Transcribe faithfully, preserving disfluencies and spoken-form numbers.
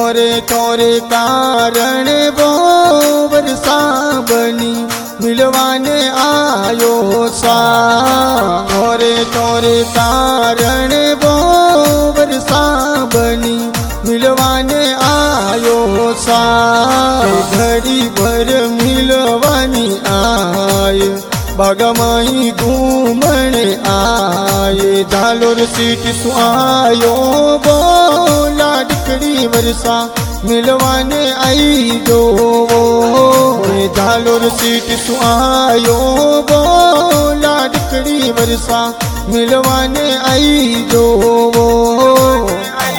थोरे थोरे कारण वो वर्षा बनी मिलवाने आयो सा। थोरे थोरे कारण वो वर्षा बनी मिलवाने आयो सा। घड़ी भर मिलवानी आय बागामाई घूमने आए। झालोर सीट सु आयो वो लाडकड़ी वर्षा मिलवाने आई जो। झालोर सीट सु आयो वो लाडकड़ी वर्षा मिलवाने आई जो।